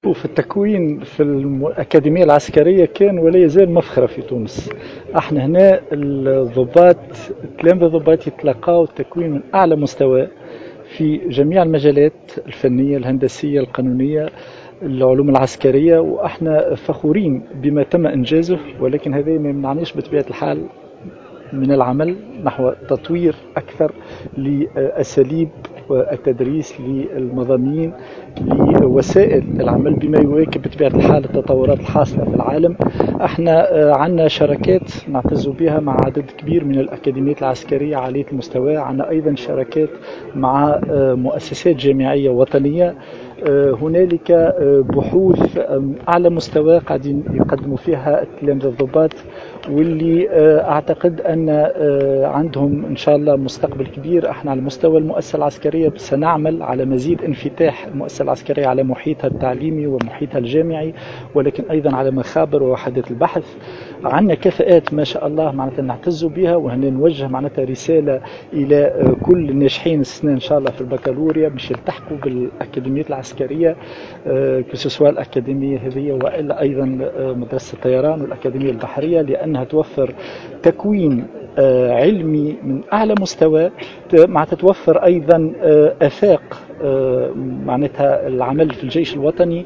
وفي التكوين في الأكاديمية العسكرية كان ولا يزال مفخرة في تونس. احنا هنا الضباط، التلامذة الضباط يتلقاو التكوين من أعلى مستوى في جميع المجالات الفنية الهندسية القانونية العلوم العسكرية، وإحنا فخورين بما تم إنجازه، ولكن هذا ما يمنعنيش بطبيعة الحال من العمل نحو تطوير أكثر لأساليب التدريس للمضامين لوسائل العمل بما يواكب بطبيعة الحال التطورات الحاصلة في العالم. احنا عندنا شراكات نعتز بها مع عدد كبير من الأكاديميات العسكرية عالية المستوى. عندنا أيضا شراكات مع مؤسسات جامعية وطنية. هنالك بحوث أعلى مستوى قاعدين يقدموا فيها التلامذة الضباط، واللي أعتقد أن عندهم إن شاء الله مستقبل كبير. احنا على مستوى المؤسسة العسكرية سنعمل على مزيد انفتاح المؤسسة العسكرية على محيطها التعليمي ومحيطها الجامعي، ولكن أيضا على مخابر ووحدات البحث. عندنا كفاءات ما شاء الله معناتها نعتز بها، وهنا نوجه معناتها رسالة إلى كل الناجحين السنة إن شاء الله في البكالوريا باش يلتحقوا بالأكاديميات العسكرية، كسوسوا الأكاديمية هذه وإلا أيضا مدرسة الطيران والأكاديمية البحرية، لأنها توفر تكوين علمي من أعلى مستوى، مع تتوفر أيضا آفاق معناتها العمل في الجيش الوطني.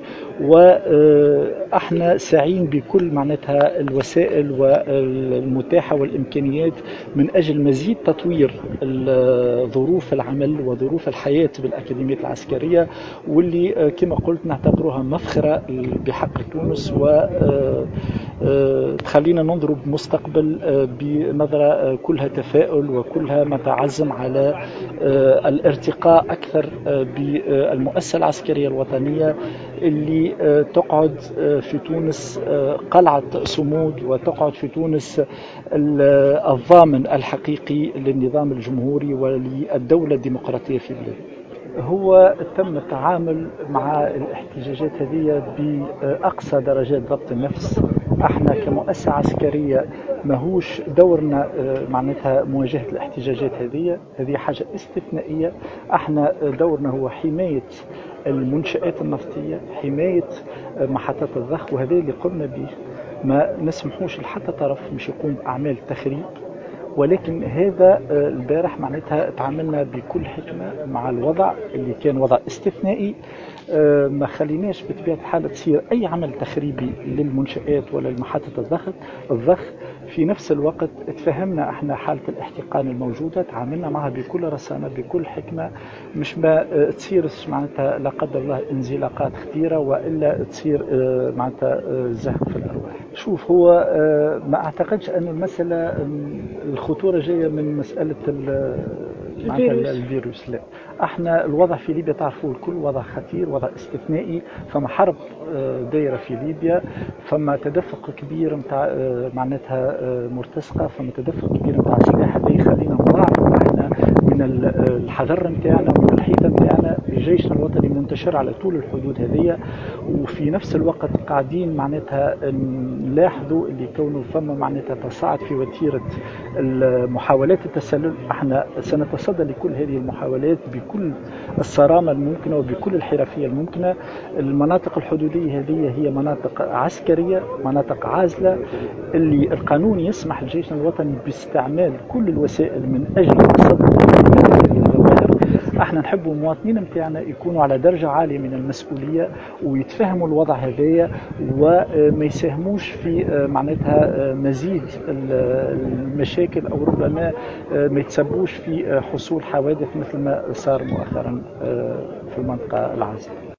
واحنا ساعين بكل معناتها الوسائل والمتاحة والإمكانيات من أجل مزيد تطوير ظروف العمل وظروف الحياة بالأكاديمية العسكرية، واللي كما قلت نعتبرها مفخرة بحق تونس، و تخلينا ننظر بمستقبل بنظرة كلها تفاؤل وكلها متعزم على الارتقاء أكثر بالمؤسسة العسكرية الوطنية اللي تقعد في تونس قلعة صمود، وتقعد في تونس الضامن الحقيقي للنظام الجمهوري وللدولة الديمقراطية في بلاد. هو تم التعامل مع الاحتجاجات هذه بأقصى درجات ضبط النفس. احنا كمؤسسة عسكرية ماهوش دورنا معناتها مواجهة الاحتجاجات هذه حاجة استثنائية. احنا دورنا هو حماية المنشآت النفطية، حماية محطات الضخ، وهذا اللي قمنا به. ما نسمحوش لحتى طرف مش يقوم بأعمال تخريب، ولكن هذا البارح معناتها تعاملنا بكل حكمة مع الوضع اللي كان وضع استثنائي. ما خليناش بطبيعة الحال تصير أي عمل تخريبي للمنشآت ولا لمحطة الضخ. في نفس الوقت تفهمنا احنا حالة الاحتقان الموجودة، تعاملنا معها بكل رصانة بكل حكمة، مش ما تصير معناتها لا قدر الله انزلاقات خطيرة وإلا تصير معناتها زهق في الأرواح. شوف، هو ما أعتقدش أن المسألة الخطورة جاية من مسألة الفيروس. لا، احنا الوضع في ليبيا تعرفوا الكل وضع خطير، وضع استثنائي. فما حرب دايرة في ليبيا، فما تدفق كبير متاع معناتها مرتزقة، فما تدفق كبير متاع سلاح. هذا يخلينا نضاعف احنا من الحذر نتاعنا ومن الحيطة نتاعنا. جيشنا الوطني منتشر على طول الحدود هذه، وفي نفس الوقت قاعدين معناتها نلاحظوا اللي كونه فما معناتها تصاعد في وتيرة محاولات التسلل. احنا سنتصدى لكل هذه المحاولات بكل الصرامة الممكنة وبكل الحرفية الممكنة. المناطق الحدودية هذه هي مناطق عسكرية، مناطق عازلة، اللي القانون يسمح لجيشنا الوطني باستعمال كل الوسائل من أجل التصدي لهذه الظواهر. احنا نحب المواطنين متاعنا يكونوا على درجة عالية من المسؤولية ويتفهموا الوضع هذايا، وما يساهموش في معناتها مزيد المشاكل، او ربما ما يتسبوش في حصول حوادث مثل ما صار مؤخرا في المنطقة العازلة.